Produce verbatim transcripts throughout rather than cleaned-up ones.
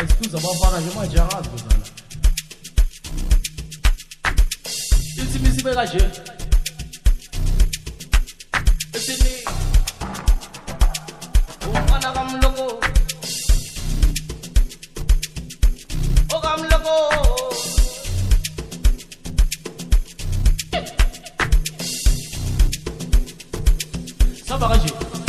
Scusa, ma fare che mangia la scusa. Il si mi si per la gente. E se ne un panagam loco. O gam loco. Sa bagagem.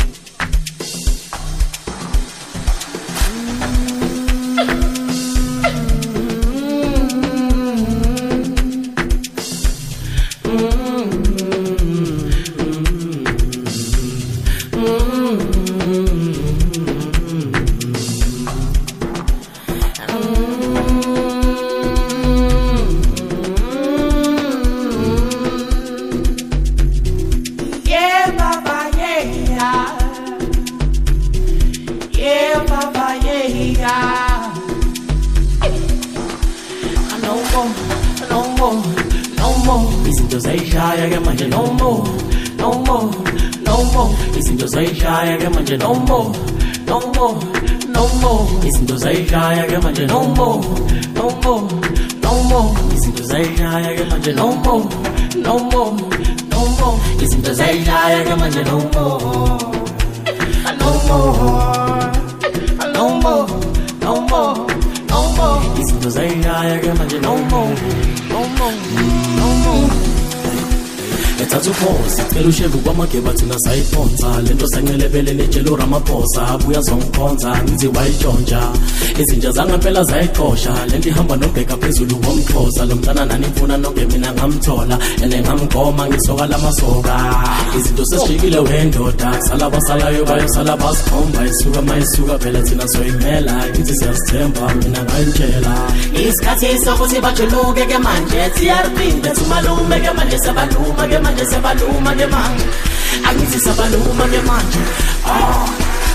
Izinto zayishaya-ke manje no more, no more, no more. Izinto zayishaya-ke manje no more, no more, no more. Izinto zayishaya-ke manje no more, no more, no more. Izinto zayishaya-ke manje no more, no more, no more. Izinto zayishaya-ke manje no more, no more, no more, no more, no more. Izinto zayishaya-ke manje no more, no more, no more. Ethatha uphosa cela ushevu kwamageba thina sayiphonsa lento sencelebele netshelo ramaphosa abuya zongikhonza ngithi wayitshontsha izinja zangempela zayiqosha lento ihamba nobheka phezulu womxhosa lo mntana nani mfuna nonke mina ngamthola ene ngamgoma ngisoka lamasoka izinto sesijikile wendoda sala basalayo bayosala basikhomba isuka mayisuka phela thina soyimela ngithi siyazithemba mina ngayitshela isikhathi sokuthi bajuluke ke manje siyariphinda thumalume ke manje sabaluma ke manje sabaluma ke manje angithi sabaluma ke manje oh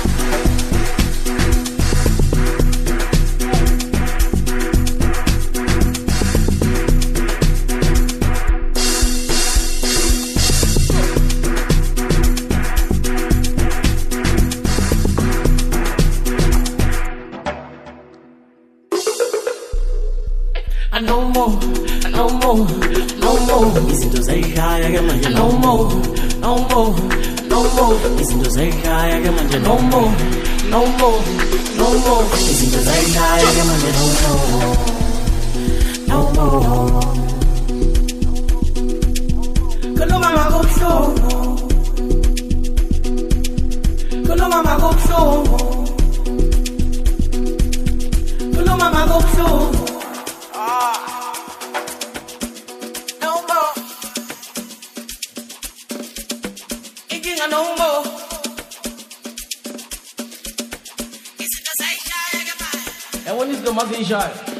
no more, no more, no more. Izinto zayishaya-ke manje no more, no more, no more. Izinto zayishaya-ke manje no more, no more, no more. Izinto zayishaya-ke manje no more, no more. Khuluma makubuhlungu, khuluma makubuhlungu, khuluma makubuhlungu. No more. And when is the mother shy?